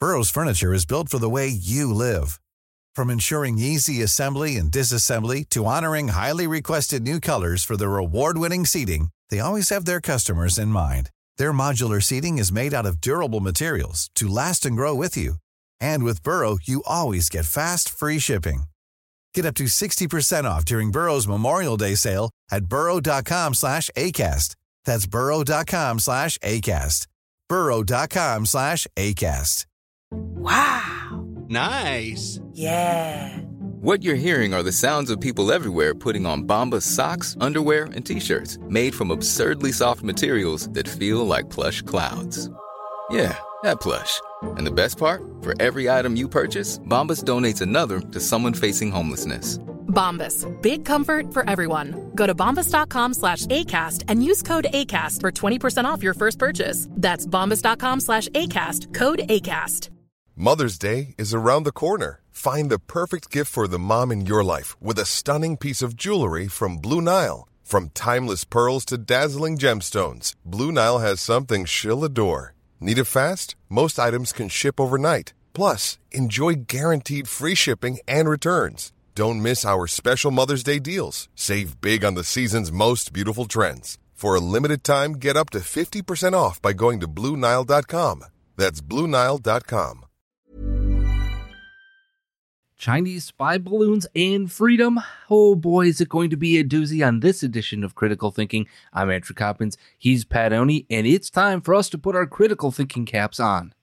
Burrow's furniture is built for the way you live. From ensuring easy assembly and disassembly to honoring highly requested new colors for their award-winning seating, they always have their customers in mind. Their modular seating is made out of durable materials to last and grow with you. And with Burrow, you always get fast, free shipping. Get up to 60% off during Burrow's Memorial Day sale at burrow.com/ACAST. That's burrow.com/ACAST. burrow.com/ACAST. Wow. Nice. Yeah. What you're hearing are the sounds of people everywhere putting on Bombas socks, underwear, and T-shirts made from absurdly soft materials that feel like plush clouds. Yeah, that plush. And the best part? For every item you purchase, Bombas donates another to someone facing homelessness. Bombas. Big comfort for everyone. Go to bombas.com/ACAST and use code ACAST for 20% off your first purchase. That's bombas.com/ACAST. Code ACAST. Mother's Day is around the corner. Find the perfect gift for the mom in your life with a stunning piece of jewelry from Blue Nile. From timeless pearls to dazzling gemstones, Blue Nile has something she'll adore. Need it fast? Most items can ship overnight. Plus, enjoy guaranteed free shipping and returns. Don't miss our special Mother's Day deals. Save big on the season's most beautiful trends. For a limited time, get up to 50% off by going to BlueNile.com. That's BlueNile.com. Chinese spy balloons and freedom. Oh boy, is it going to be a doozy on this edition of Critical Thinking. I'm Andrew Coppins, he's Pat Oney, and it's time for us to put our critical thinking caps on.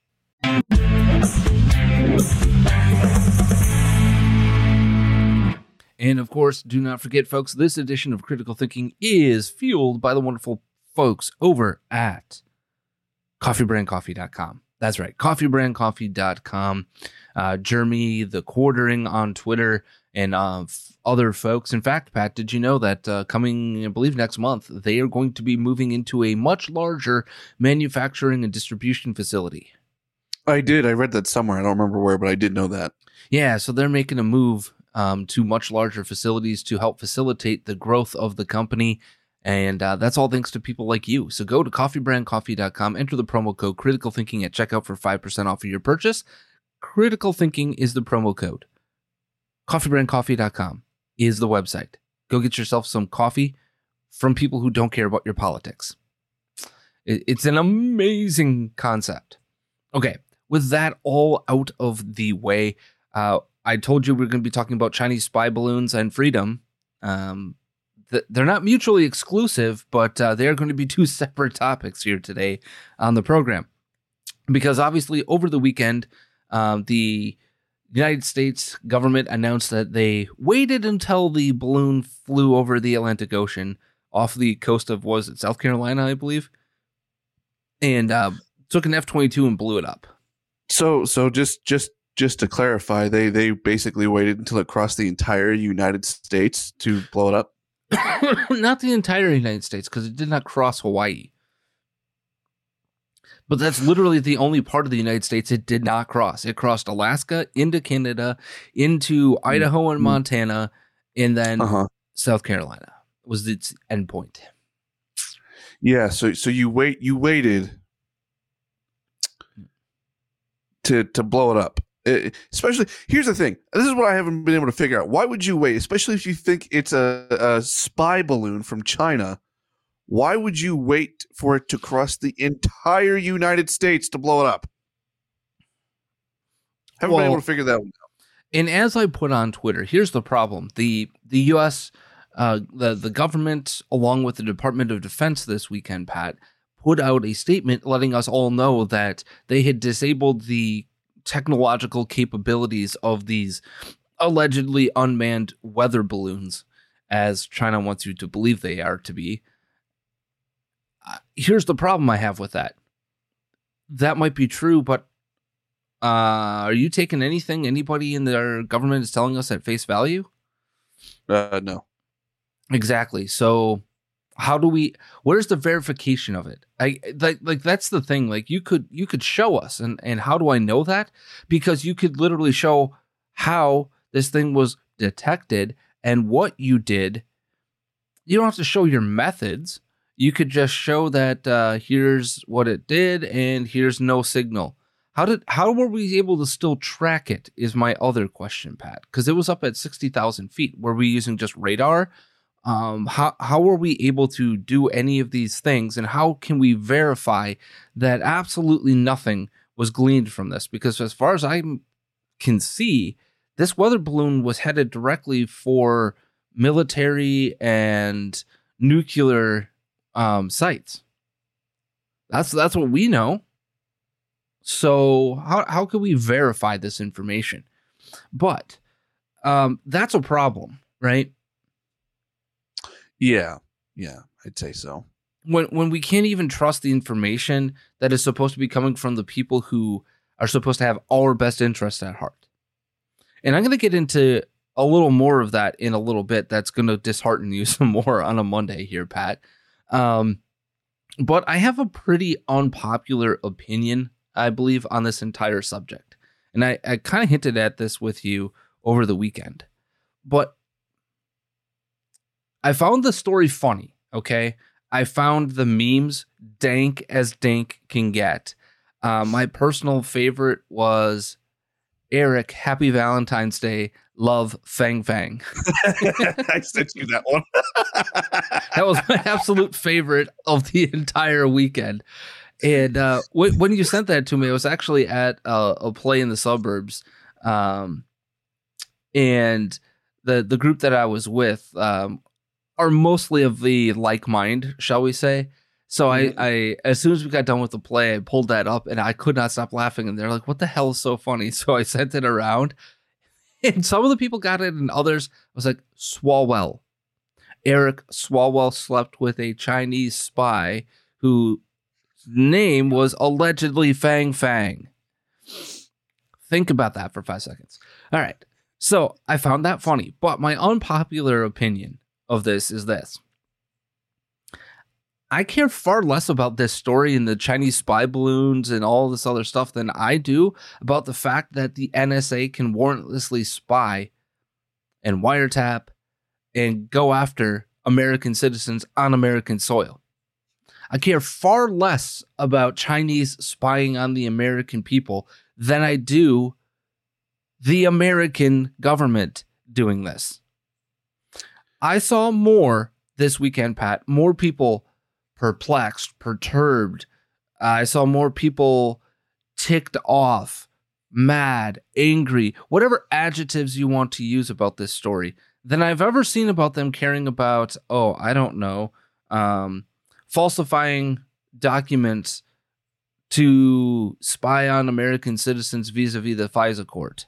And of course, do not forget, folks, this edition of Critical Thinking is fueled by the wonderful folks over at coffeebrandcoffee.com. That's right, coffeebrandcoffee.com. Jeremy, the Quartering on Twitter, and other folks. In fact, Pat, did you know that coming, I believe, next month, they are going to be moving into a much larger manufacturing and distribution facility? I did. I read that somewhere. I don't remember where, but I did know that. Yeah, so they're making a move to much larger facilities to help facilitate the growth of the company. And that's all thanks to people like you. So go to coffeebrandcoffee.com, enter the promo code Critical Thinking at checkout for 5% off of your purchase. Critical Thinking is the promo code. Coffeebrandcoffee.com is the website. Go get yourself some coffee from people who don't care about your politics. It's an amazing concept. Okay, with that all out of the way, I told you we're going to be talking about Chinese spy balloons and freedom. They're not mutually exclusive, but they are going to be two separate topics here today on the program. Because obviously over the weekend, the United States government announced that they waited until the balloon flew over the Atlantic Ocean off the coast of, was it South Carolina, I believe? And took an F-22 and blew it up. So just to clarify, they basically waited until it crossed the entire United States to blow it up? Not the entire United States, because it did not cross Hawaii. But that's literally the only part of the United States it did not cross. It crossed Alaska, into Canada, into Idaho and Montana, and then South Carolina was its endpoint. Yeah, so you waited to blow it up. Especially, here's the thing. This is what I haven't been able to figure out. Why would you wait? Especially if you think it's a spy balloon from China. Why would you wait for it to cross the entire United States to blow it up? Haven't been able to figure that one out. And as I put on Twitter, here's the problem. The U.S., the government, along with the Department of Defense this weekend, Pat, put out a statement letting us all know that they had disabled the technological capabilities of these allegedly unmanned weather balloons, as China wants you to believe they are to be. Here's the problem I have with that. That might be true, but are you taking anything anybody in their government is telling us at face value? No. Exactly. So where's the verification of it? Like that's the thing. Like you could show us, and how do I know that? Because you could literally show how this thing was detected and what you did. You don't have to show your methods. You could just show that here's what it did and here's no signal. How were we able to still track it is my other question, Pat, because it was up at 60,000 feet. Were we using just radar? How were we able to do any of these things, and how can we verify that absolutely nothing was gleaned from this? Because as far as I can see, this weather balloon was headed directly for military and nuclear sites. That's what we know. So how can we verify this information? But that's a problem, right? Yeah, I'd say so. When we can't even trust the information that is supposed to be coming from the people who are supposed to have our best interests at heart. And I'm going to get into a little more of that in a little bit. That's going to dishearten you some more on a Monday here, Pat. But I have a pretty unpopular opinion, I believe, on this entire subject. And I kind of hinted at this with you over the weekend. But I found the story funny, okay? I found the memes dank as dank can get. My personal favorite was Eric, Happy Valentine's Day, love Fang Fang. I sent you that one. That was my absolute favorite of the entire weekend. And when you sent that to me, I was actually at a play in the suburbs. And the group that I was with are mostly of the like mind, shall we say. So I as soon as we got done with the play, I pulled that up and I could not stop laughing. And they're like, what the hell is so funny? So I sent it around. And some of the people got it and others was like, Swalwell. Eric Swalwell slept with a Chinese spy whose name was allegedly Fang Fang. Think about that for 5 seconds. All right. So I found that funny. But my unpopular opinion of this is this. I care far less about this story and the Chinese spy balloons and all this other stuff than I do about the fact that the NSA can warrantlessly spy and wiretap and go after American citizens on American soil. I care far less about Chinese spying on the American people than I do the American government doing this. I saw more this weekend, Pat, more people perplexed, perturbed. I saw more people ticked off, mad, angry, whatever adjectives you want to use about this story than I've ever seen about them caring about, falsifying documents to spy on American citizens vis-a-vis the FISA court.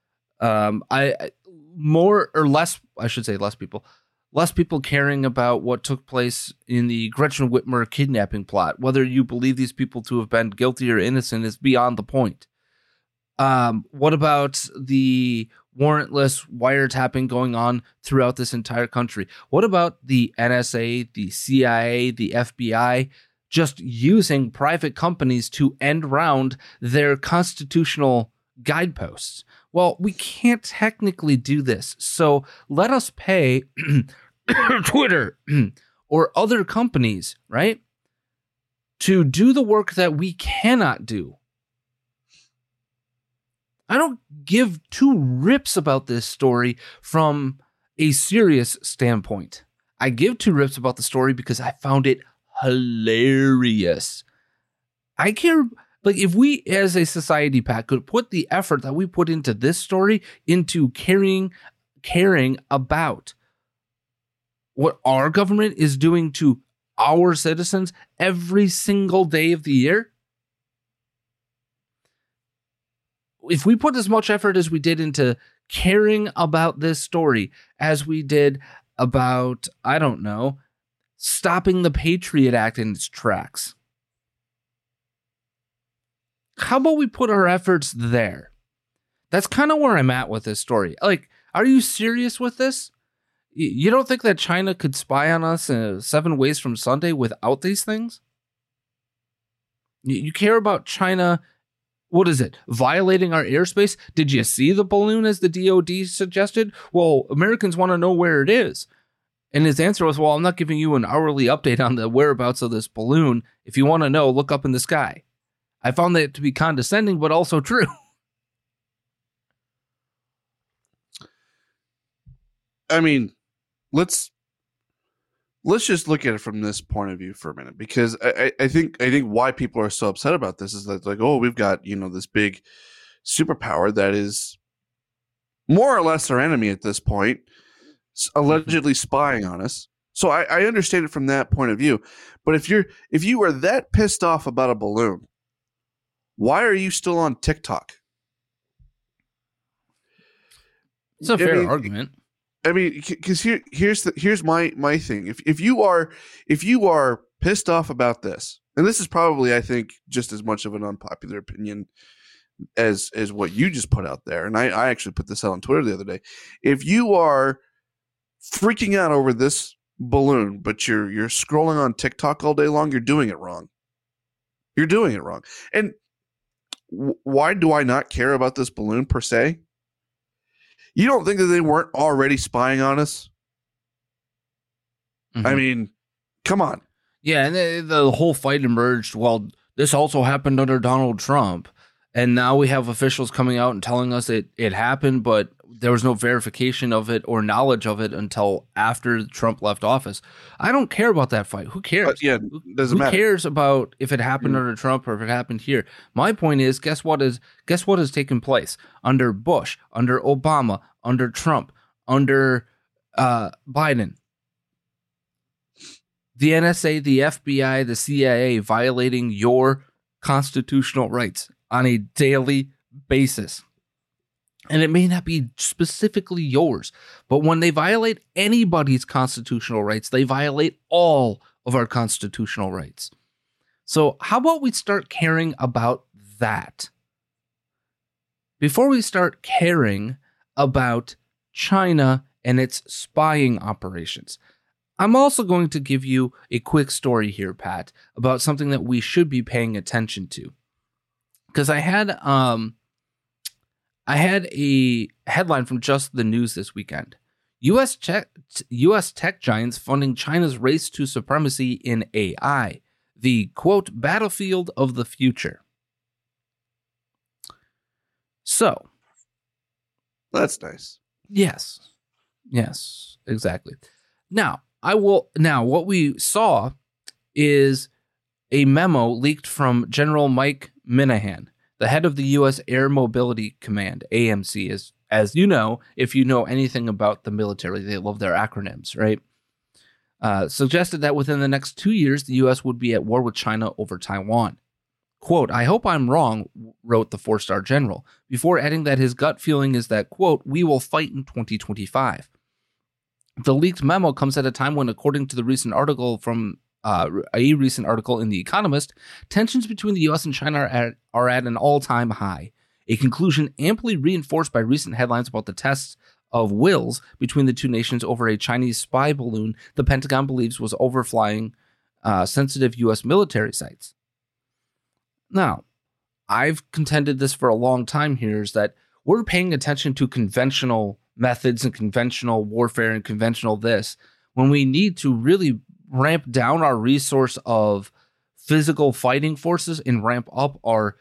Less people caring about what took place in the Gretchen Whitmer kidnapping plot. Whether you believe these people to have been guilty or innocent is beyond the point. What about the warrantless wiretapping going on throughout this entire country? What about the NSA, the CIA, the FBI just using private companies to end round their constitutional guideposts? Well, we can't technically do this, so let us pay Twitter or other companies, right, to do the work that we cannot do. I don't give two rips about this story from a serious standpoint. I give two rips about the story because I found it hilarious. I care. Like, if we as a society, Pat, could put the effort that we put into this story into caring about what our government is doing to our citizens every single day of the year, if we put as much effort as we did into caring about this story as we did about, stopping the Patriot Act in its tracks, how about we put our efforts there? That's kind of where I'm at with this story. Like, are you serious with this? You don't think that China could spy on us 7 ways from Sunday without these things? You care about China, what is it, violating our airspace? Did you see the balloon as the DOD suggested? Well, Americans want to know where it is. And his answer was, well, I'm not giving you an hourly update on the whereabouts of this balloon. If you want to know, look up in the sky. I found that to be condescending, but also true. I mean, let's just look at it from this point of view for a minute, because I think why people are so upset about this is that, like, oh, we've got, this big superpower that is more or less our enemy at this point, allegedly spying on us. So I understand it from that point of view. But if you are that pissed off about a balloon, why are you still on TikTok? It's a fair argument. I mean, because here's my thing. If you are pissed off about this, and this is probably, I think, just as much of an unpopular opinion as what you just put out there, and I actually put this out on Twitter the other day. If you are freaking out over this balloon, but you're scrolling on TikTok all day long, you're doing it wrong. You're doing it wrong. And why do I not care about this balloon per se? You don't think that they weren't already spying on us? Mm-hmm. I mean, come on. Yeah, and the whole fight emerged. Well, this also happened under Donald Trump. And now we have officials coming out and telling us it happened, but there was no verification of it or knowledge of it until after Trump left office. I don't care about that fight. Who cares? Doesn't matter. Who cares about if it happened under Trump or if it happened here? My point is, guess what has taken place under Bush, under Obama, under Trump, under Biden? The NSA, the FBI, the CIA violating your constitutional rights on a daily basis. And it may not be specifically yours, but when they violate anybody's constitutional rights, they violate all of our constitutional rights. So how about we start caring about that before we start caring about China and its spying operations? I'm also going to give you a quick story here, Pat, about something that we should be paying attention to. Because I had a headline from Just the News this weekend. U.S. tech giants funding China's race to supremacy in AI, the, quote, battlefield of the future. So. That's nice. Yes, exactly. Now, what we saw is a memo leaked from General Mike Minahan, the head of the U.S. Air Mobility Command, AMC, as you know, if you know anything about the military, they love their acronyms, right? Suggested that within the next 2 years, the U.S. would be at war with China over Taiwan. Quote, I hope I'm wrong, wrote the four-star general, before adding that his gut feeling is that, quote, we will fight in 2025. The leaked memo comes at a time when, according to the recent article from a recent article in The Economist, tensions between the U.S. and China are at an all-time high, a conclusion amply reinforced by recent headlines about the tests of wills between the two nations over a Chinese spy balloon the Pentagon believes was overflying sensitive U.S. military sites. Now, I've contended this for a long time here, is that we're paying attention to conventional methods and conventional warfare and conventional this when we need to really ramp down our resource of physical fighting forces and ramp up our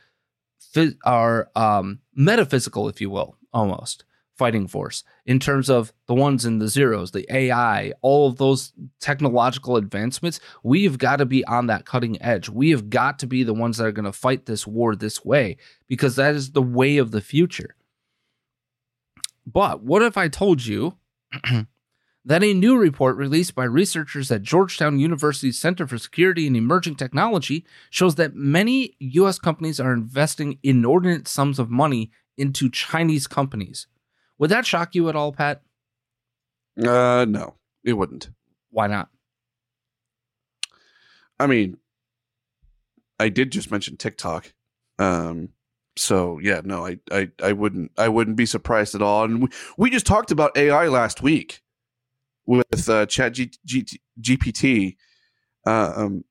metaphysical, if you will, almost fighting force in terms of the ones and the zeros, the AI, all of those technological advancements. We've got to be on that cutting edge. We have got to be the ones that are going to fight this war this way, because that is the way of the future. But what if I told you that a new report released by researchers at Georgetown University's Center for Security and Emerging Technology shows that many U.S. companies are investing inordinate sums of money into Chinese companies? Would that shock you at all, Pat? No, it wouldn't. Why not? I mean, I did just mention TikTok. So yeah, no, I wouldn't be surprised at all. And we just talked about AI last week with ChatGPT, and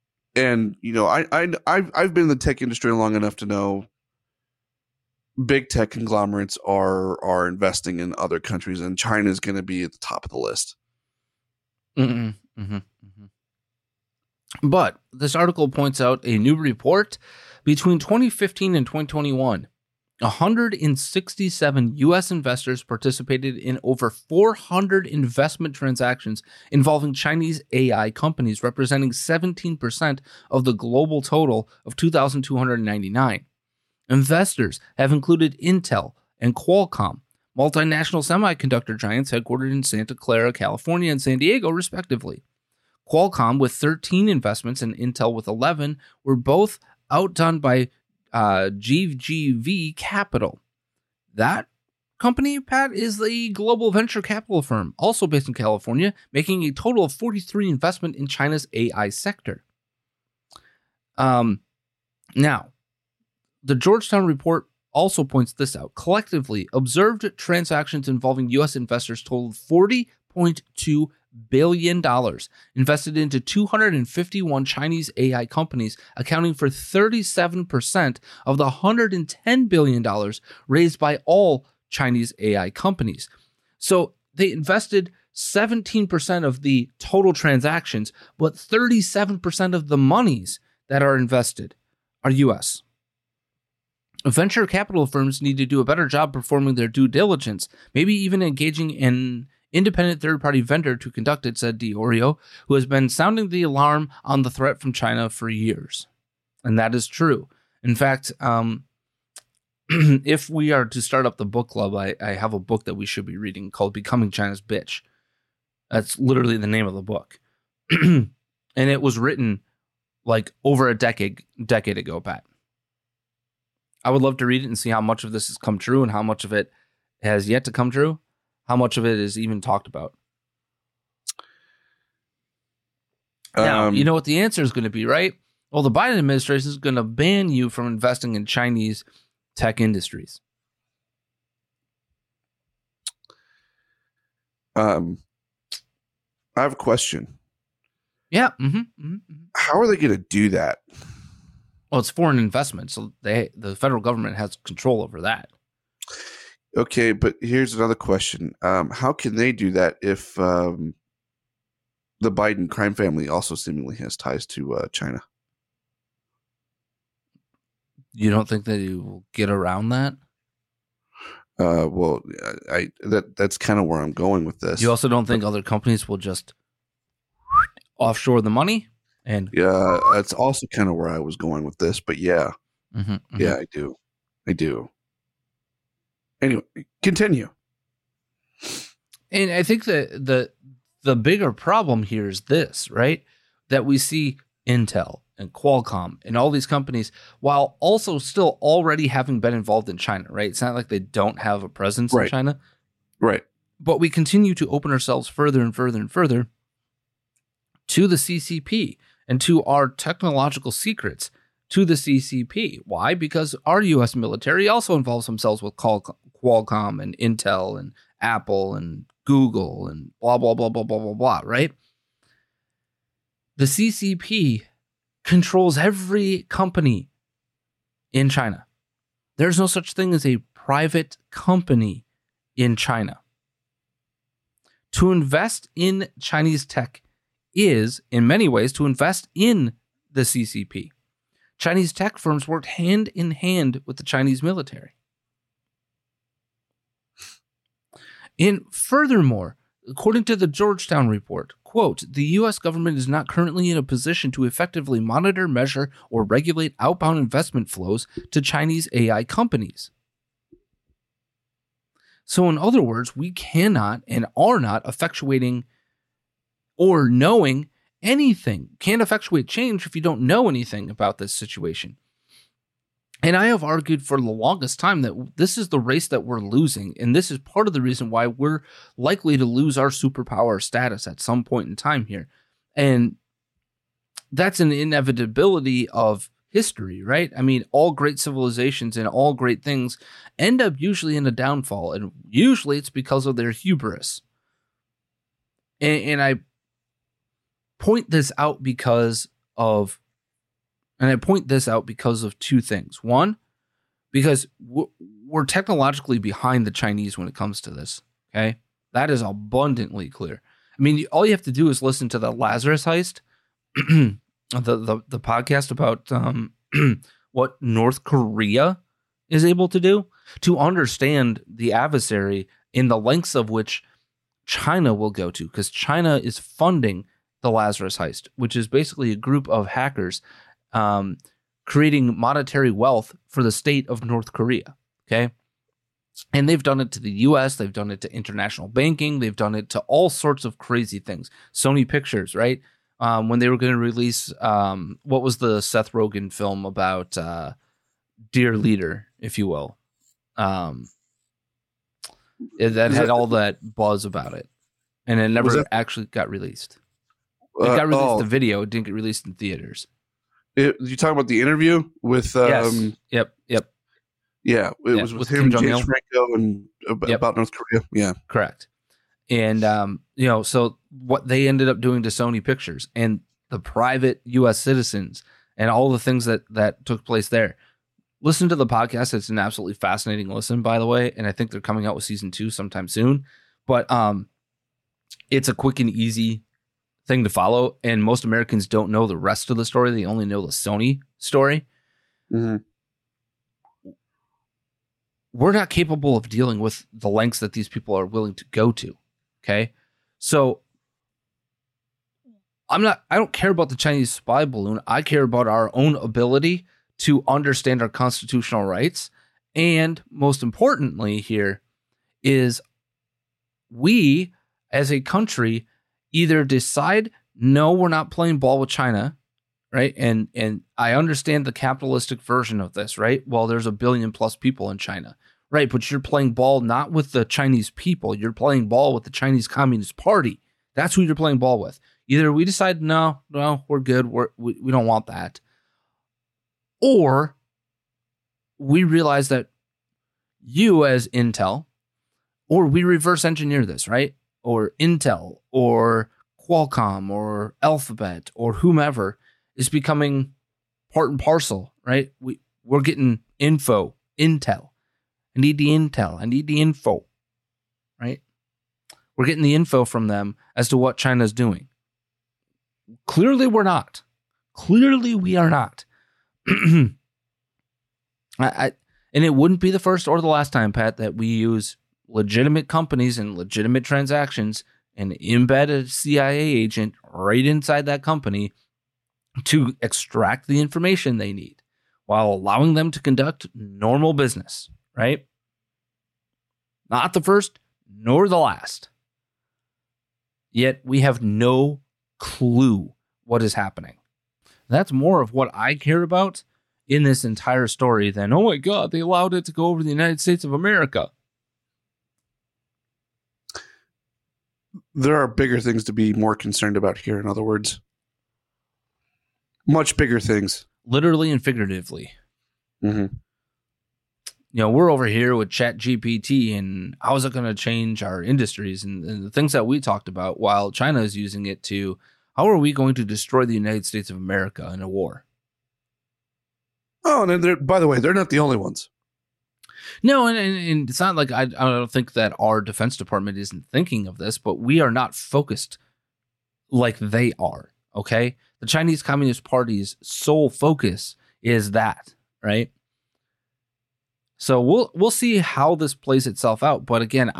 I've been in the tech industry long enough to know big tech conglomerates are investing in other countries, and China is going to be at the top of the list. Mm-hmm. Mm-hmm. Mm-hmm. But this article points out a new report between 2015 and 2021. 167 U.S. investors participated in over 400 investment transactions involving Chinese AI companies, representing 17% of the global total of 2,299. Investors have included Intel and Qualcomm, multinational semiconductor giants headquartered in Santa Clara, California, and San Diego, respectively. Qualcomm, with 13 investments, and Intel with 11, were both outdone by GGV Capital. That company, Pat, is the global venture capital firm, also based in California, making a total of 43 investment in China's AI sector. Now, the Georgetown report also points this out. Collectively, observed transactions involving U.S. investors totaled $40.2 billion invested into 251 Chinese AI companies, accounting for 37% of the $110 billion raised by all Chinese AI companies. So they invested 17% of the total transactions, but 37% of the monies that are invested are U.S. Venture capital firms need to do a better job performing their due diligence, maybe even engaging an independent third-party vendor to conduct it, said DiOrio, who has been sounding the alarm on the threat from China for years. And that is true. In fact, if we are to start up the book club, I have a book that we should be reading called Becoming China's Bitch. That's literally the name of the book. And it was written like over a decade ago, Pat. I would love to read it and see how much of this has come true and how much of it has yet to come true. How much of it is even talked about? Now, you know what the answer is going to be, right? Well, the Biden administration is going to ban you from investing in Chinese tech industries. I have a question. Yeah. How are they going to do that? Well, it's foreign investment, so the federal government has control over that. Okay, but here's another question. How can they do that if the Biden crime family also seemingly has ties to China? You don't think they will get around that? Well, that's kind of where I'm going with this. You also don't think other companies will just offshore the money? And yeah, that's also kind of where I was going with this. But yeah, yeah, I do. Anyway, continue. And I think that the bigger problem here is this, right? That we see Intel and Qualcomm and all these companies, while also still already having been involved in China, right? It's not like they don't have a presence in China. Right. But we continue to open ourselves further and further and further to the CCP and to our technological secrets to the CCP. Why? Because our U.S. military also involves themselves with Qualcomm and Intel and Apple and Google and blah, blah, blah, blah, blah, blah, blah, right? The CCP controls every company in China. There's no such thing as a private company in China. To invest in Chinese tech is, in many ways, to invest in the CCP. Chinese tech firms worked hand in hand with the Chinese military. And furthermore, according to the Georgetown report, quote, the U.S. government is not currently in a position to effectively monitor, measure, or regulate outbound investment flows to Chinese AI companies. So in other words, we cannot and are not effectuating or knowing anything. Can't effectuate change if you don't know anything about this situation. And I have argued for the longest time that this is the race that we're losing. And this is part of the reason why we're likely to lose our superpower status at some point in time here. And that's an inevitability of history, right? I mean, all great civilizations and all great things end up usually in a downfall. And usually it's because of their hubris. And I point this out because of two things. One, because we're technologically behind the Chinese when it comes to this. Okay, that is abundantly clear. I mean, all you have to do is listen to the Lazarus heist the podcast about what North Korea is able to do to understand the adversary in the lengths of which China will go to, because China is funding the Lazarus Heist, which is basically a group of hackers creating monetary wealth for the state of North Korea. Okay. And they've done it to the US, they've done it to international banking, they've done it to all sorts of crazy things. Sony Pictures, right? When they were going to release, what was the Seth Rogen film about Dear Leader, if you will? That had all that buzz about it. And it never actually got released. It got released in video, it didn't get released in theaters. You talking about the interview with? Yes. Yep. Yeah, it was with him, James Franco, and about North Korea. Yeah, correct. And so what they ended up doing to Sony Pictures and the private U.S. citizens and all the things that took place there. Listen to the podcast; it's an absolutely fascinating listen, by the way. And I think they're coming out with season 2 sometime soon. But it's a quick and easy thing to follow, and most Americans don't know the rest of the story. They only know the Sony story. Mm-hmm. We're not capable of dealing with the lengths that these people are willing to go to. Okay. So I don't care about the Chinese spy balloon. I care about our own ability to understand our constitutional rights. And most importantly here is we as a country either decide, no, we're not playing ball with China, right? And I understand the capitalistic version of this, right? Well, there's 1 billion plus people in China, right? But you're playing ball not with the Chinese people. You're playing ball with the Chinese Communist Party. That's who you're playing ball with. Either we decide, no, we're good. We don't want that. Or we realize that you as Intel, or we reverse engineer this, right? Or Intel or Qualcomm or Alphabet or whomever is becoming part and parcel, right? We're getting intel. I need the intel. I need the info, right? We're getting the info from them as to what China's doing. Clearly, we're not. Clearly, we are not. And it wouldn't be the first or the last time, Pat, that we use legitimate companies and legitimate transactions and embed a CIA agent right inside that company to extract the information they need while allowing them to conduct normal business, right? Not the first nor the last. Yet we have no clue what is happening. That's more of what I care about in this entire story than, oh my God, they allowed it to go over the United States of America. There are bigger things to be more concerned about here, in other words. Much bigger things. Literally and figuratively. Mm-hmm. We're over here with ChatGPT and how is it going to change our industries and the things that we talked about, while China is using it to, how are we going to destroy the United States of America in a war? Oh, and by the way, they're not the only ones. No, and it's not like I don't think that our Defense Department isn't thinking of this, but we are not focused like they are, okay? The Chinese Communist Party's sole focus is that, right? So we'll see how this plays itself out. But again,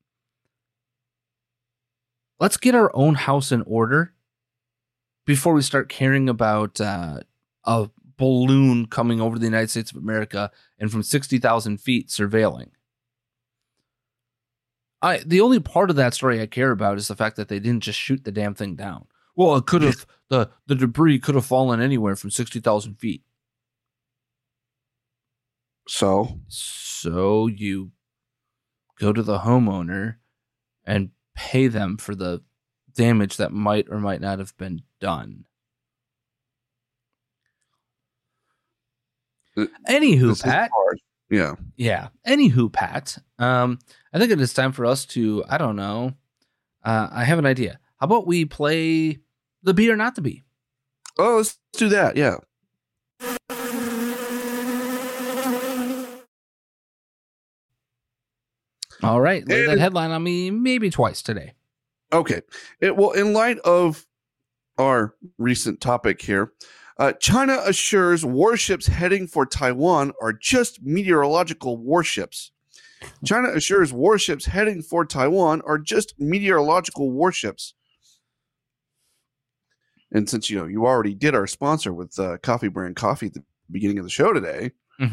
let's get our own house in order before we start caring about a balloon coming over the United States of America and from 60,000 feet surveilling. The only part of that story I care about is the fact that they didn't just shoot the damn thing down. Well, it could have, the debris could have fallen anywhere from 60,000 feet. So you go to the homeowner and pay them for the damage that might or might not have been done. Anywho, Pat. Yeah. Anywho, Pat. I think it is time for us to, I don't know. I have an idea. How about we play the Be or Not to Be? Oh, let's do that. Yeah. All right. Lay that headline on me maybe twice today. Okay. Well, in light of our recent topic here. China assures warships heading for Taiwan are just meteorological warships. China assures warships heading for Taiwan are just meteorological warships. And since you already did our sponsor with Coffee Brand Coffee at the beginning of the show today,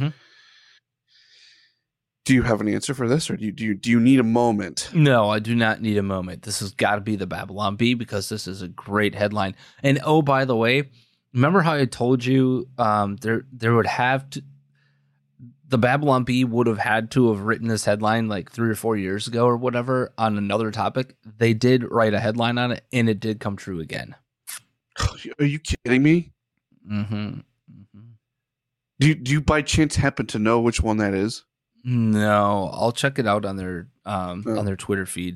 do you have an answer for this, or do you need a moment? No, I do not need a moment. This has got to be the Babylon Bee because this is a great headline. And oh, by the way, remember how I told you there would have to. The Babylon Bee would have had to have written this headline like 3 or 4 years ago or whatever on another topic. They did write a headline on it, and it did come true again. Are you kidding me? Mm-hmm. Do you by chance happen to know which one that is? No, I'll check it out on their Twitter feed.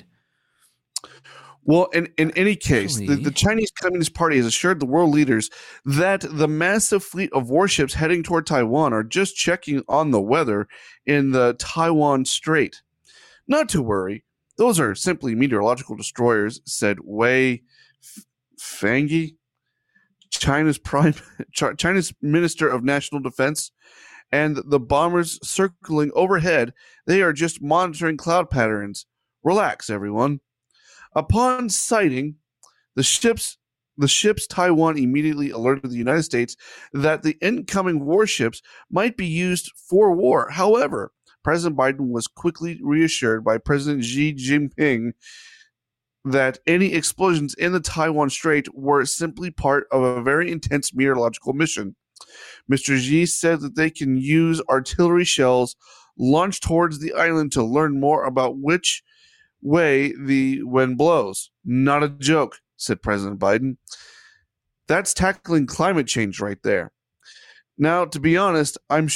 Well, in any case, the Chinese Communist Party has assured the world leaders that the massive fleet of warships heading toward Taiwan are just checking on the weather in the Taiwan Strait. Not to worry, those are simply meteorological destroyers, said Wei Fenghe, China's Minister of National Defense, and the bombers circling overhead, they are just monitoring cloud patterns. Relax, everyone. Upon sighting the ships, Taiwan immediately alerted the United States that the incoming warships might be used for war. However, President Biden was quickly reassured by President Xi Jinping that any explosions in the Taiwan Strait were simply part of a very intense meteorological mission. Mr. Xi said that they can use artillery shells launched towards the island to learn more about which way the wind blows. Not a joke, said President Biden. That's tackling climate change right there. Now, to be honest, I'm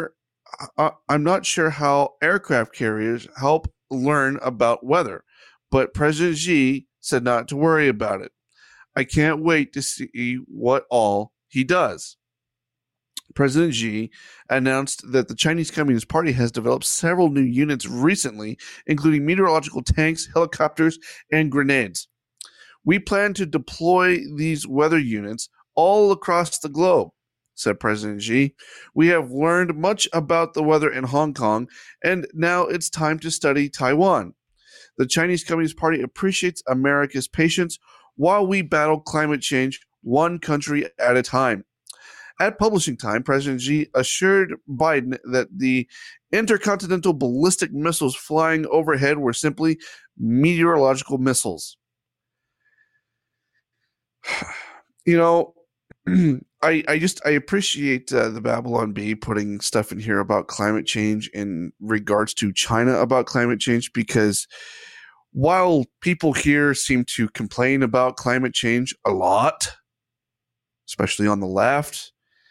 not sure how aircraft carriers help learn about weather, but President Xi said not to worry about it. I can't wait to see what all he does. President Xi announced that the Chinese Communist Party has developed several new units recently, including meteorological tanks, helicopters, and grenades. We plan to deploy these weather units all across the globe, said President Xi. We have learned much about the weather in Hong Kong, and now it's time to study Taiwan. The Chinese Communist Party appreciates America's patience while we battle climate change one country at a time. At publishing time, President Xi assured Biden that the intercontinental ballistic missiles flying overhead were simply meteorological missiles. I appreciate the Babylon Bee putting stuff in here about climate change in regards to China about climate change, because while people here seem to complain about climate change a lot, especially on the left,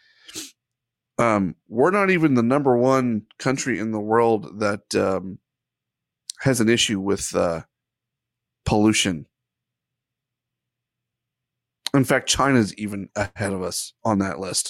we're not even the number one country in the world that has an issue with pollution. In fact, China's even ahead of us on that list.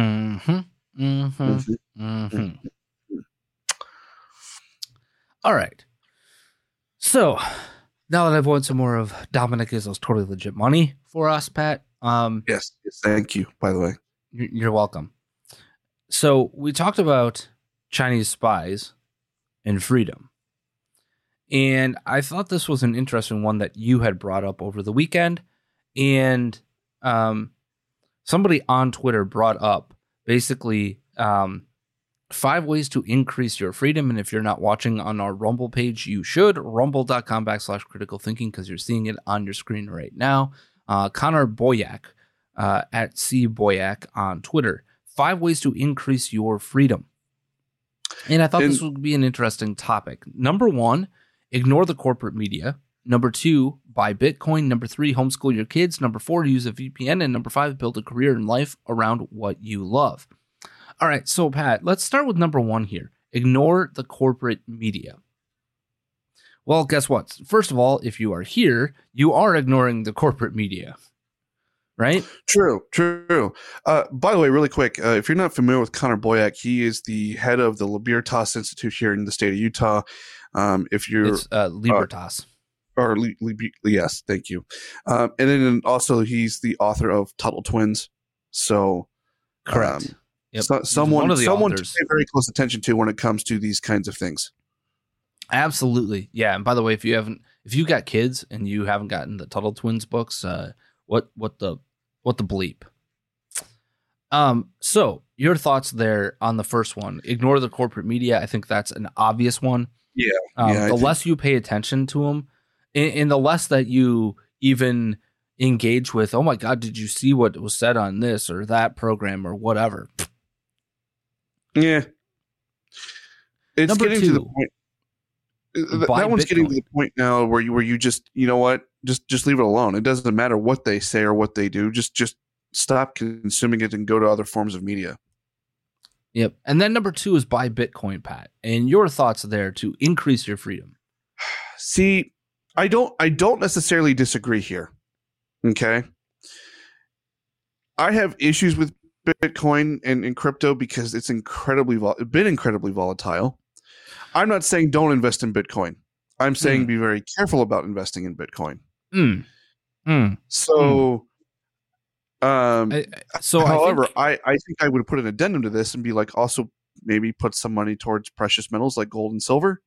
All right. So now that I've won some more of Dominic Izzo's Totally Legit Money for us, Pat. Yes, thank you, by the way. You're welcome. So we talked about Chinese spies and freedom. And I thought this was an interesting one that you had brought up over the weekend. And somebody on Twitter brought up basically 5 ways to increase your freedom. And if you're not watching on our Rumble page, you should. Rumble.com/critical thinking, because you're seeing it on your screen right now. Connor Boyack at CBoyack on Twitter. 5 ways to increase your freedom. And I thought this would be an interesting topic. Number 1, ignore the corporate media. Number 2, buy Bitcoin. Number 3, homeschool your kids. Number 4, use a VPN. And number 5, build a career in life around what you love. All right, so Pat, let's start with number 1 here. Ignore the corporate media. Well, guess what? First of all, if you are here, you are ignoring the corporate media. Right? True. By the way, really quick, if you're not familiar with Connor Boyack, he is the head of the Libertas Institute here in the state of Utah. It's Libertas. Yes, thank you. And then also he's the author of Tuttle Twins. So Correct. Yep. Someone to authors. pay very close attention to when it comes to these kinds of things. Absolutely. Yeah. And by the way, if you got kids and you haven't gotten the Tuttle Twins books, what the bleep? So your thoughts there on the first one, ignore the corporate media. I think that's an obvious one. Yeah. The less you pay attention to them and the less that you even engage with, oh my God, did you see what was said on this or that program or whatever? Yeah. It's Number getting two, to the point. That one's getting to the point now where you just, you know what, just leave it alone. It doesn't matter what they say or what they do. Just stop consuming it and go to other forms of media. Yep. And then number 2 is buy Bitcoin, Pat. And your thoughts there to increase your freedom. See, I don't necessarily disagree here. Okay. I have issues with Bitcoin and crypto because it's been incredibly volatile. I'm not saying don't invest in Bitcoin. I'm saying be very careful about investing in Bitcoin. So, however, I think I would put an addendum to this and be like, also maybe put some money towards precious metals like gold and silver.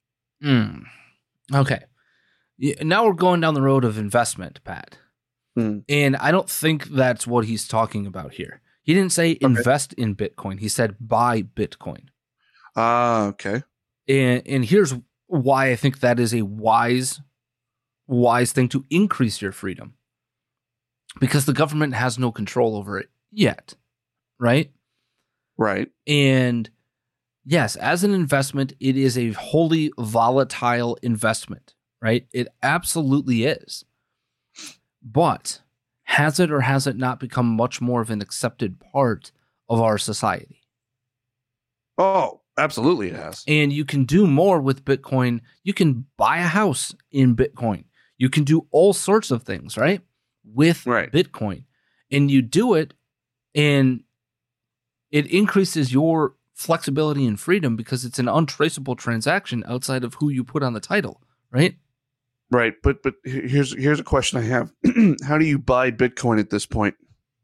Okay. Now we're going down the road of investment, Pat. And I don't think that's what he's talking about here. He didn't say invest in Bitcoin. He said buy Bitcoin. Okay. And here's why I think that is a wise thing to increase your freedom. Because the government has no control over it yet, right? Right. And yes, as an investment, it is a wholly volatile investment, right? It absolutely is. But has it or has it not become much more of an accepted part of our society? Oh, absolutely it has. And you can do more with Bitcoin. You can buy a house in Bitcoin. You can do all sorts of things, right? With Bitcoin. And you do it and it increases your flexibility and freedom because it's an untraceable transaction outside of who you put on the title, right? Right. But here's a question I have. How do you buy Bitcoin at this point?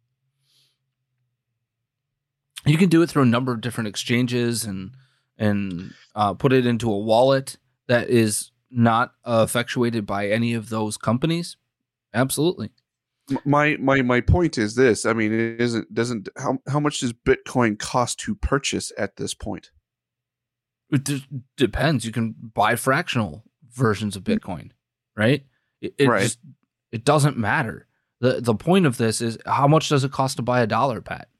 You can do it through a number of different exchanges and put it into a wallet that is not effectuated by any of those companies. Absolutely. My point is this. I mean, how much does Bitcoin cost to purchase at this point? It depends. You can buy fractional versions of Bitcoin, right? It doesn't matter. The point of this is how much does it cost to buy $1, Pat?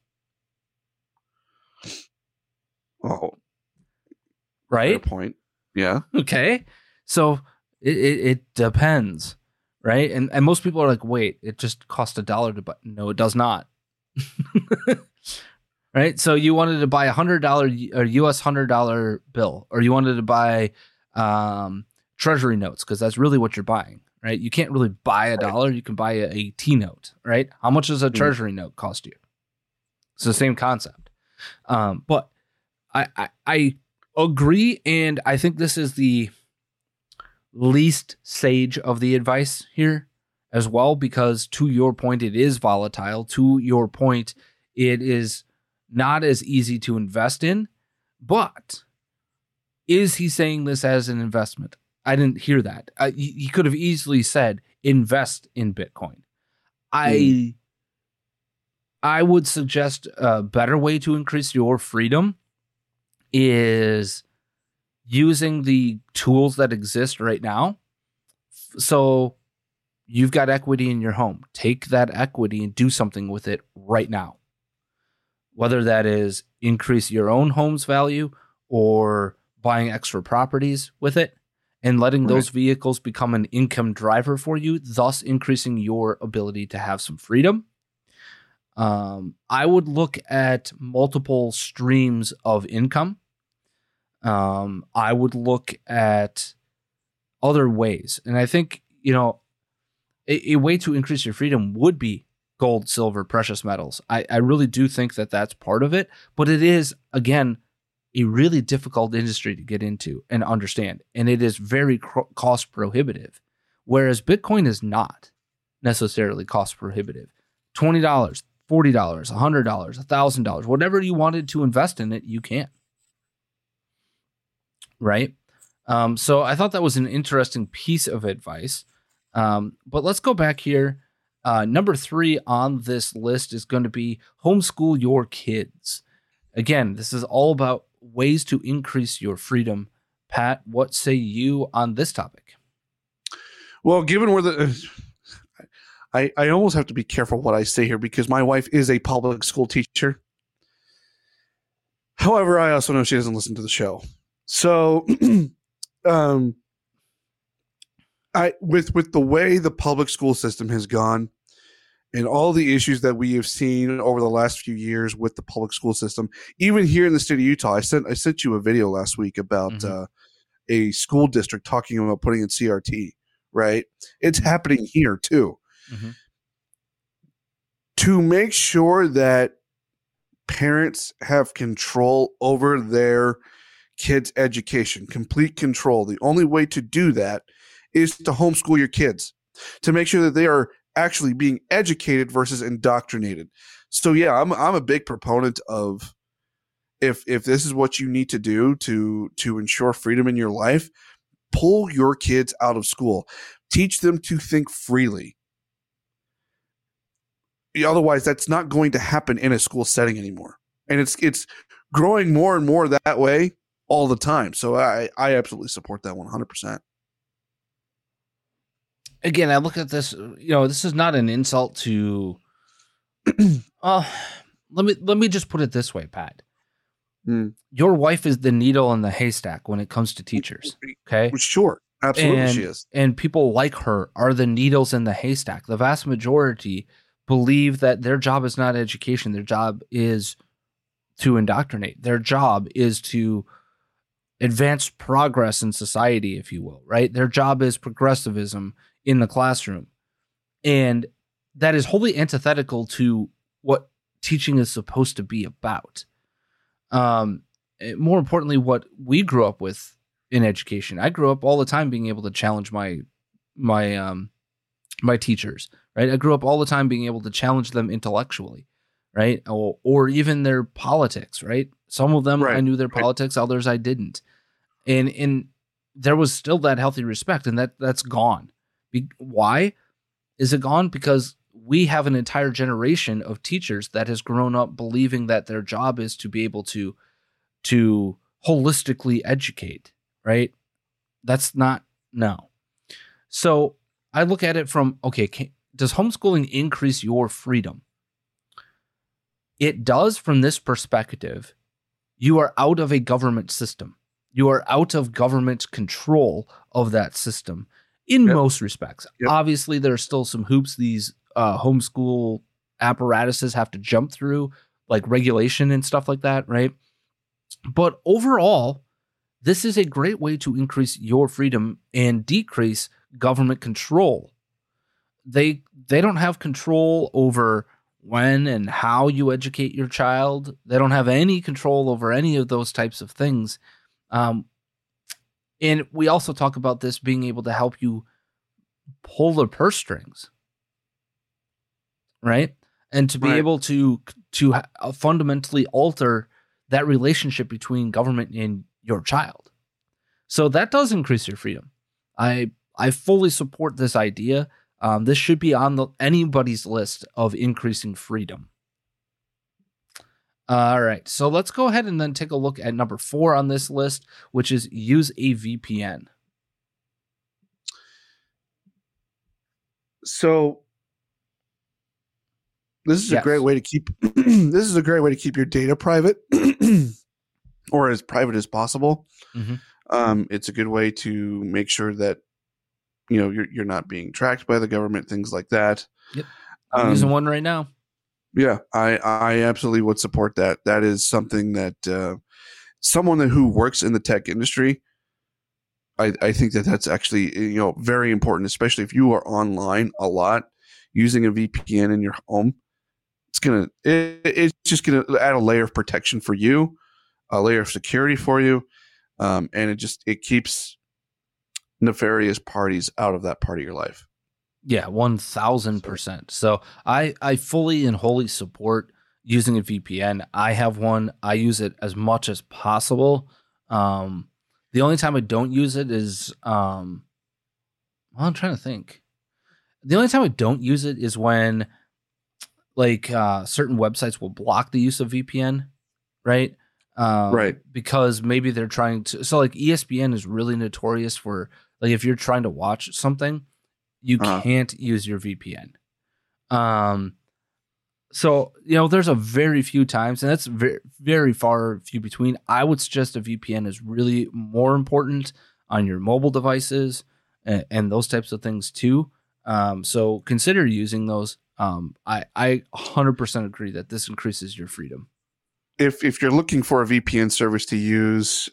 Oh, right. Fair point. Yeah. Okay. So it depends, right? And most people are like, wait, it just cost $1 to buy. No, it does not. Right. So you wanted to buy $100 or US $100 bill, or you wanted to buy treasury notes because that's really what you're buying, right? You can't really buy $1. You can buy a T note, right? How much does a treasury note cost you? It's the same concept. But I agree, and I think this is the least sage of the advice here as well, because to your point, it is volatile. To your point, it is not as easy to invest in. But is he saying this as an investment? I didn't hear that. He could have easily said invest in Bitcoin. I would suggest a better way to increase your freedom is using the tools that exist right now. So you've got equity in your home. Take that equity and do something with it right now. Whether that is increase your own home's value or buying extra properties with it and letting those vehicles become an income driver for you, thus increasing your ability to have some freedom. I would look at multiple streams of income. I would look at other ways. And I think, a way to increase your freedom would be gold, silver, precious metals. I really do think that that's part of it. But it is, again, a really difficult industry to get into and understand. And it is very cost prohibitive, whereas Bitcoin is not necessarily cost prohibitive. $20, $40, $100, $1,000, whatever you wanted to invest in it, you can. Right? So I thought that was an interesting piece of advice. But let's go back here. Number 3 on this list is going to be homeschool your kids. Again, this is all about ways to increase your freedom. Pat, what say you on this topic? Well, given where I almost have to be careful what I say here because my wife is a public school teacher. However, I also know she doesn't listen to the show. So, with the way the public school system has gone and all the issues that we have seen over the last few years with the public school system, even here in the state of Utah, I sent you a video last week about a school district talking about putting in CRT, right? It's happening here too. Mm-hmm. To make sure that parents have control over their kids' education, complete control. The only way to do that is to homeschool your kids, to make sure that they are actually being educated versus indoctrinated. So yeah, I'm a big proponent of if this is what you need to do to ensure freedom in your life, pull your kids out of school. Teach them to think freely. Otherwise, that's not going to happen in a school setting anymore. And it's growing more and more that way all the time. So I absolutely support that 100%. Again, I look at this, this is not an insult to let me just put it this way, Pat. Your wife is the needle in the haystack when it comes to teachers. Okay? Sure. Absolutely she is. And people like her are the needles in the haystack. The vast majority believe that their job is not education. Their job is to indoctrinate. Their job is to advance progress in society, if you will, right? Their job is progressivism in the classroom. And that is wholly antithetical to what teaching is supposed to be about. More importantly, what we grew up with in education. I grew up all the time being able to challenge my teachers, right? I grew up all the time being able to challenge them intellectually, right? Or even their politics, right? Some of them I knew their politics, others I didn't. And there was still that healthy respect, and that's gone. Why is it gone? Because we have an entire generation of teachers that has grown up believing that their job is to be able to holistically educate, right? That's not, no. So I look at it from, does homeschooling increase your freedom? It does from this perspective. You are out of a government system. You are out of government control of that system in most respects. Yep. Obviously, there are still some hoops these homeschool apparatuses have to jump through, like regulation and stuff like that, right? But overall, this is a great way to increase your freedom and decrease government control. They don't have control over when and how you educate your child. They don't have any control over any of those types of things. And we also talk about this being able to help you pull the purse strings, right? And to be able to fundamentally alter that relationship between government and your child. So that does increase your freedom. I fully support this idea. This should be on anybody's list of increasing freedom. All right, so let's go ahead and then take a look at number 4 on this list, which is use a VPN. So this is a great way to keep your data private or as private as possible. Mm-hmm. It's a good way to make sure that you're not being tracked by the government, things like that. Yep. I'm using one right now. Yeah, I absolutely would support that. That is something that someone who works in the tech industry, I think that's actually very important, especially if you are online a lot. Using a VPN in your home, it's just gonna add a layer of protection for you, a layer of security for you, and it keeps nefarious parties out of that part of your life. Yeah, 1000%. So I fully and wholly support using a VPN. I have one. I use it as much as possible. The only time I don't use it is, well, I'm trying to think. The only time I don't use it is when, like, certain websites will block the use of VPN, right? Right. Because maybe they're trying to. So, like, ESPN is really notorious for, like, if you're trying to watch something, you can't use your VPN. So, there's a very few times, and that's very, very far few between. I would suggest a VPN is really more important on your mobile devices and those types of things too. So consider using those. I 100% agree that this increases your freedom. If you're looking for a VPN service to use,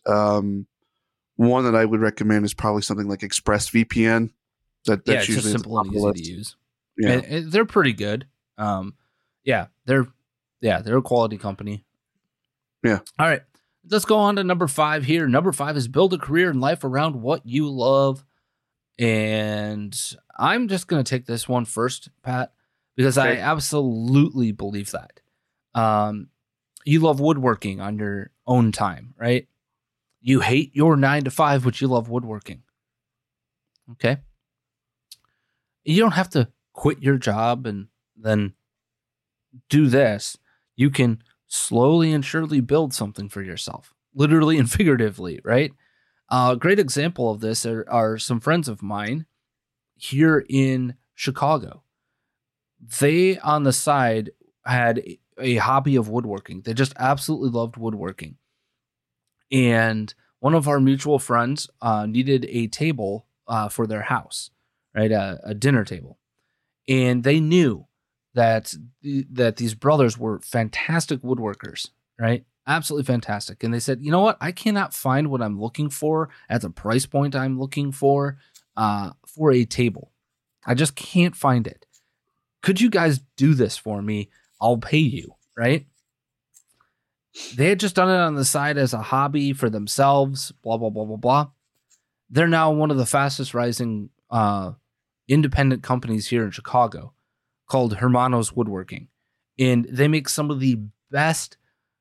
one that I would recommend is probably something like ExpressVPN. That's it's usually just simple and easy to use. Yeah. And they're pretty good. They're a quality company. Yeah. All right. Let's go on to number 5 here. Number 5 is build a career and life around what you love. And I'm just going to take this one first, Pat, because I absolutely believe that. You love woodworking on your own time, right? You hate your 9 to 5, but you love woodworking. Okay. You don't have to quit your job and then do this. You can slowly and surely build something for yourself, literally and figuratively, right? A great example of this are some friends of mine here in Chicago. They, on the side, had a hobby of woodworking. They just absolutely loved woodworking. And one of our mutual friends needed a table for their house, right? A dinner table. And they knew that these brothers were fantastic woodworkers, right? Absolutely fantastic. And they said, you know what? I cannot find what I'm looking for at the price point I'm looking for a table. I just can't find it. Could you guys do this for me? I'll pay you, right? They had just done it on the side as a hobby for themselves, blah, blah, blah, blah, blah. They're now one of the fastest rising independent companies here in Chicago called Hermanos Woodworking. And they make some of the best,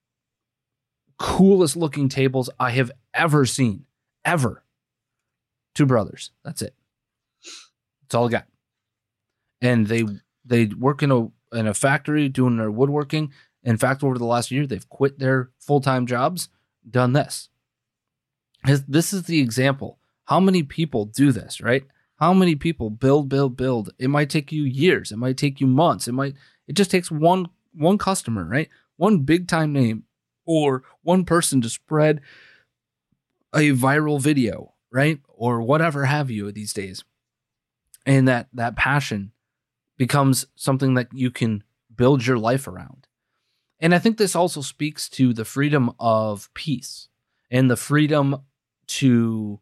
coolest looking tables I have ever seen. Ever. 2 brothers. That's it. That's all I got. And they work in a factory doing their woodworking. In fact, over the last year, they've quit their full-time jobs, done this. This is the example. How many people do this, right? How many people build? It might take you years. It might take you months. It just takes one customer, right? One big time name or one person to spread a viral video, right? Or whatever have you these days. And that passion becomes something that you can build your life around. And I think this also speaks to the freedom of peace and the freedom to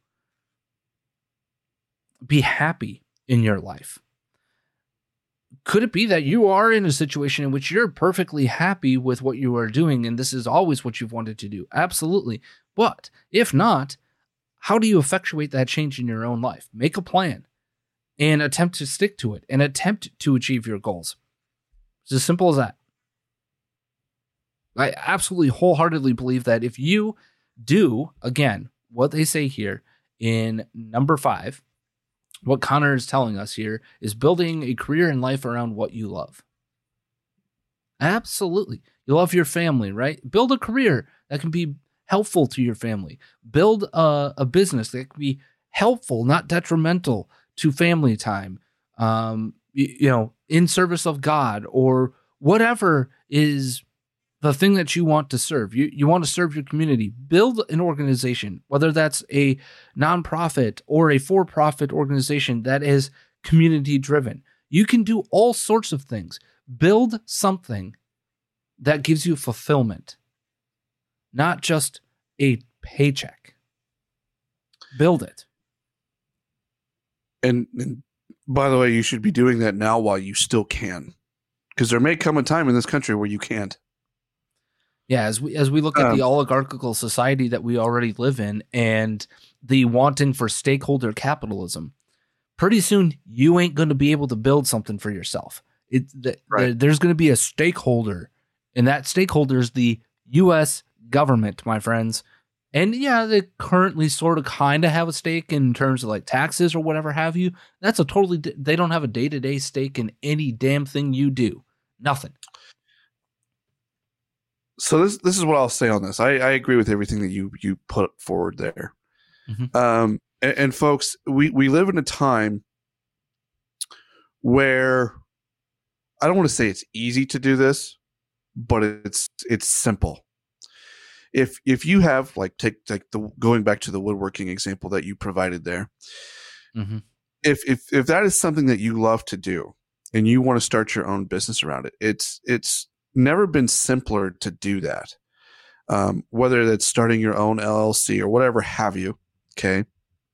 be happy in your life. Could it be that you are in a situation in which you're perfectly happy with what you are doing and this is always what you've wanted to do? Absolutely. But if not, how do you effectuate that change in your own life? Make a plan and attempt to stick to it and attempt to achieve your goals. It's as simple as that. I absolutely wholeheartedly believe that if you do, again, what they say here in number 5, what Connor is telling us here is building a career and life around what you love. Absolutely. You love your family, right? Build a career that can be helpful to your family. Build a business that can be helpful, not detrimental to family time, in service of God or whatever is the thing that you want to serve. You want to serve your community. Build an organization, whether that's a nonprofit or a for-profit organization that is community driven. You can do all sorts of things. Build something that gives you fulfillment, not just a paycheck. Build it. And by the way, you should be doing that now while you still can, because there may come a time in this country where you can't. Yeah, as we look at the oligarchical society that we already live in and the wanting for stakeholder capitalism, pretty soon you ain't going to be able to build something for yourself. There's going to be a stakeholder, and that stakeholder is the U.S. government, my friends. And yeah, they currently sort of kind of have a stake in terms of like taxes or whatever have you. That's a totally, they don't have a day-to-day stake in any damn thing you do. Nothing. So this is what I'll say on this. I agree with everything that you put forward there. Mm-hmm. And folks, we live in a time where I don't want to say it's easy to do this, but it's simple. If you have like take the going back to the woodworking example that you provided there, mm-hmm. if that is something that you love to do and you want to start your own business around it, it's never been simpler to do that. Whether that's starting your own LLC or whatever have you, okay.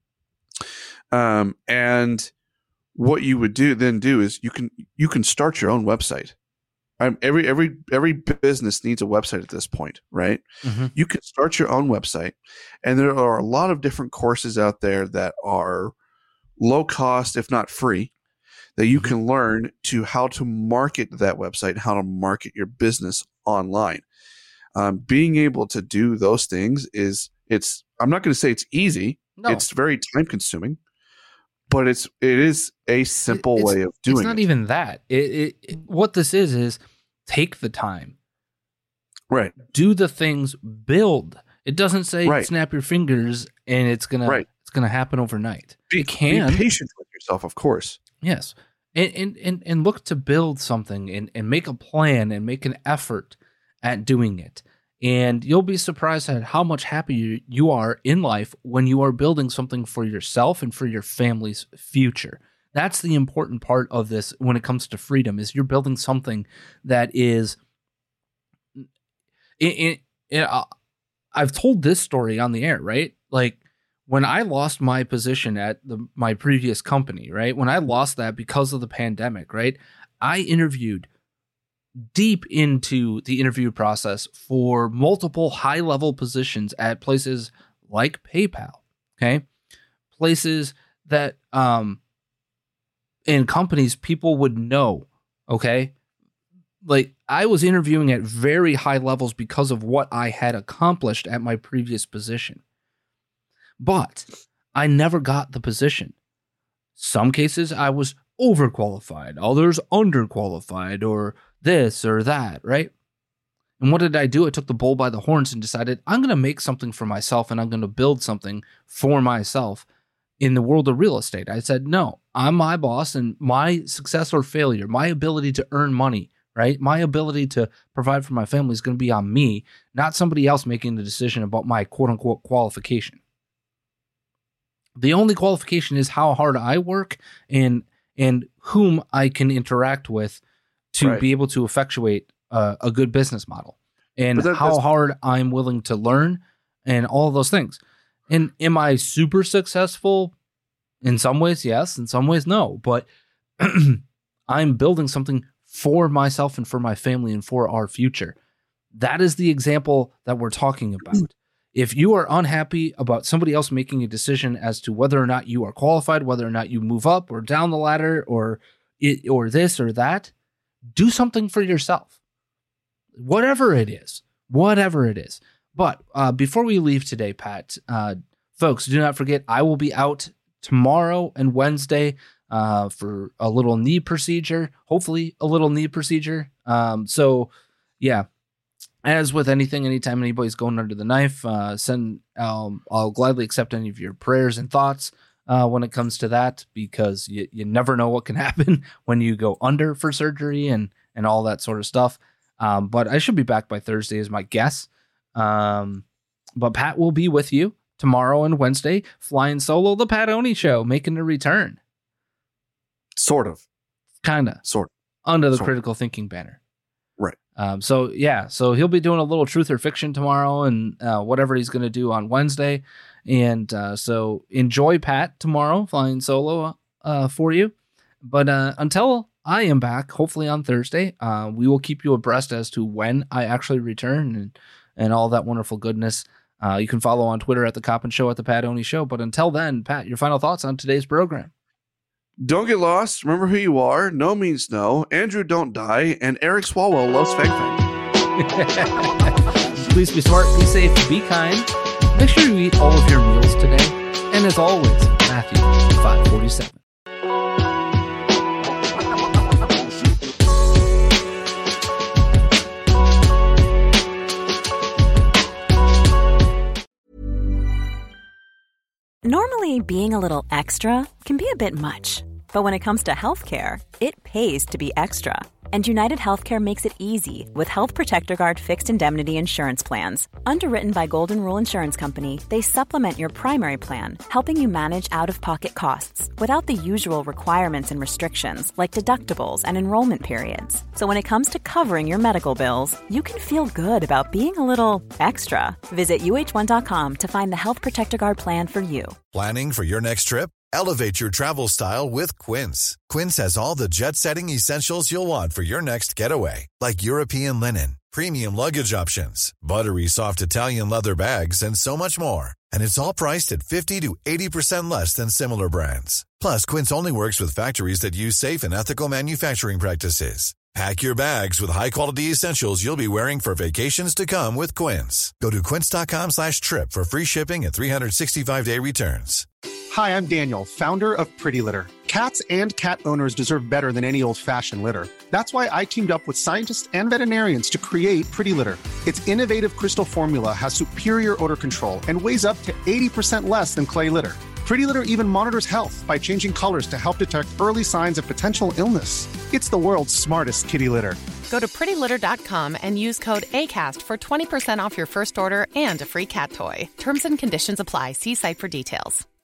And what you would do is you can start your own website. Every business needs a website at this point, right? Mm-hmm. You can start your own website, and there are a lot of different courses out there that are low cost, if not free, that you can learn to how to market that website, how to market your business online. Being able to do those things I'm not going to say it's easy. No. It's very time consuming, but it is a simple way of doing it. It's not even that. What this is take the time. Right. Do the things, build. It doesn't say snap your fingers and it's going to happen overnight. It can. Be patient with yourself, of course. Yes. And look to build something and make a plan and make an effort at doing it. And you'll be surprised at how much happier you are in life when you are building something for yourself and for your family's future. That's the important part of this when it comes to freedom, is you're building something that is... I've told this story on the air, right? Like, when I lost my position at my previous company, right? When I lost that because of the pandemic, right? I interviewed deep into the interview process for multiple high-level positions at places like PayPal, okay? Places that, in companies people would know, okay? Like, I was interviewing at very high levels because of what I had accomplished at my previous position. But I never got the position. Some cases I was overqualified, others underqualified, or this or that, right? And what did I do? I took the bull by the horns and decided I'm going to make something for myself and I'm going to build something for myself in the world of real estate. I said, no, I'm my boss, and my success or failure, my ability to earn money, right? My ability to provide for my family is going to be on me, not somebody else making the decision about my quote unquote qualification. The only qualification is how hard I work and whom I can interact with to be able to effectuate a good business model, and how hard I'm willing to learn and all of those things. And am I super successful? In some ways, yes. In some ways, no. But I'm building something for myself and for my family and for our future. That is the example that we're talking about. If you are unhappy about somebody else making a decision as to whether or not you are qualified, whether or not you move up or down the ladder, or this or that, do something for yourself. Whatever it is. But before we leave today, Pat, folks, do not forget, I will be out tomorrow and Wednesday for a little knee procedure. Hopefully a little knee procedure. So, yeah. As with anything, anytime anybody's going under the knife, I'll gladly accept any of your prayers and thoughts when it comes to that, because you never know what can happen when you go under for surgery and all that sort of stuff. But I should be back by Thursday is my guess. But Pat will be with you tomorrow and Wednesday, flying solo, the Pat Oney Show, making a return. Sort of. Kind of. Sort of. Under the Critical Thinking banner. Right. So he'll be doing a little truth or fiction tomorrow and whatever he's going to do on Wednesday. And so enjoy Pat tomorrow, flying solo for you. But until I am back, hopefully on Thursday. We will keep you abreast as to when I actually return and all that wonderful goodness. You can follow on Twitter at The Coppin Show, at The Pat Oney Show. But until then, Pat, your final thoughts on today's program. Don't get lost. Remember who you are. No means no. Andrew, don't die. And Eric Swalwell loves Fang Fang. Please be smart, be safe, be kind. Make sure you eat all of your meals today. And as always, Matthew 5:47. Normally, being a little extra can be a bit much. But when it comes to healthcare, it pays to be extra. And United Healthcare makes it easy with Health Protector Guard fixed indemnity insurance plans. Underwritten by Golden Rule Insurance Company, they supplement your primary plan, helping you manage out-of-pocket costs without the usual requirements and restrictions like deductibles and enrollment periods. So when it comes to covering your medical bills, you can feel good about being a little extra. Visit uh1.com to find the Health Protector Guard plan for you. Planning for your next trip? Elevate your travel style with Quince. Quince has all the jet-setting essentials you'll want for your next getaway, like European linen, premium luggage options, buttery soft Italian leather bags, and so much more. And it's all priced at 50 to 80% less than similar brands. Plus, Quince only works with factories that use safe and ethical manufacturing practices. Pack your bags with high-quality essentials you'll be wearing for vacations to come with Quince. Go to quince.com/trip for free shipping and 365-day returns. Hi, I'm Daniel, founder of Pretty Litter. Cats and cat owners deserve better than any old-fashioned litter. That's why I teamed up with scientists and veterinarians to create Pretty Litter. Its innovative crystal formula has superior odor control and weighs up to 80% less than clay litter. Pretty Litter even monitors health by changing colors to help detect early signs of potential illness. It's the world's smartest kitty litter. Go to prettylitter.com and use code ACAST for 20% off your first order and a free cat toy. Terms and conditions apply. See site for details.